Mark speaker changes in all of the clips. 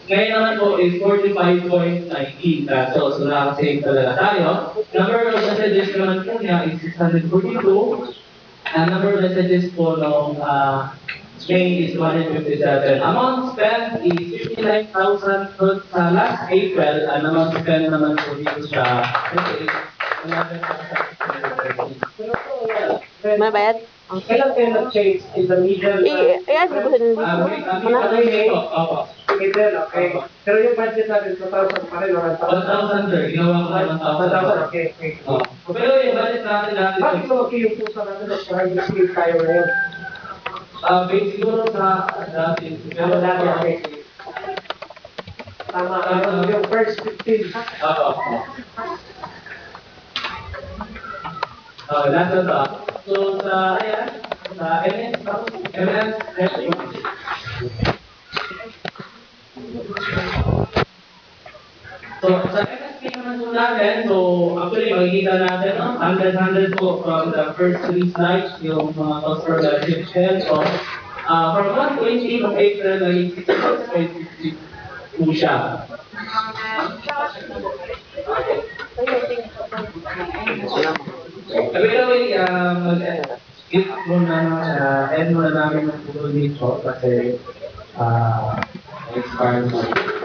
Speaker 1: Ngayon naman po is 45.19 pesos. So nakasave talaga tayo. Number of messages naman po niya is 642. Ang number of messages po nung May is 257. Amount spent is 59,000 sa last April. Ang amount spent naman po dito sa 11,630.
Speaker 2: Mabayad?
Speaker 1: Kailan kayo nag-change in the middle?
Speaker 2: I-add ko din dito.
Speaker 1: May, opo. Middle, okay. Pero yung budget natin, 2,000 pa rin, 1,000, sir. Ginawa ko na 1,000. Okay, okay. Pero yung budget natin bakit so okay yung pusa natin at parang speed tayo ngayon? Based siguro sa dati. Pero dati, okay. Tama, yung first 15. Oo. Nasa to. So, sa, ayan, sa MS, so, sa MSP naman po natin, so, actually, makikita natin, no? 100 po from the first 3 slides, yung mga customer relationship. So, from 120 of April, naging 66.60 po siya. By the way, mag-skip muna, end muna namin ng Google Meet po kasi expired po.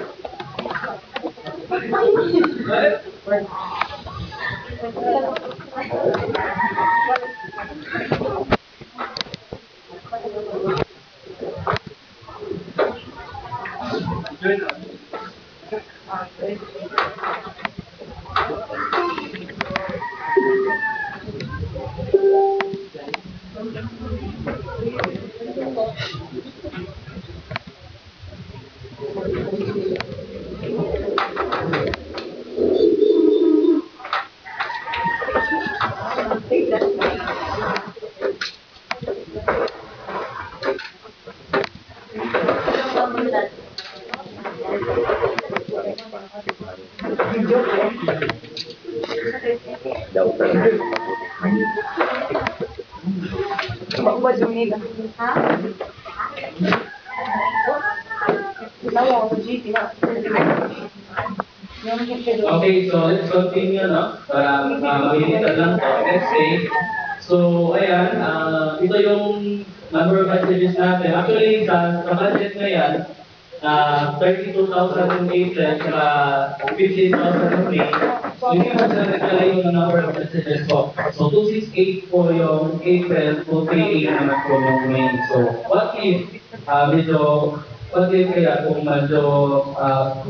Speaker 1: Okay, so let's continue, no? Para mabilisan lang po. Next day. So, ayan, ito yung number of messages natin. Actually, sa budget na yan, 32,000 in April, saka 15,000 in May. So, hindi mo sila nagkala yung number of messages po. So, 268 po yung April, 238 naman po yung May. So, what if, what if kaya kung medyo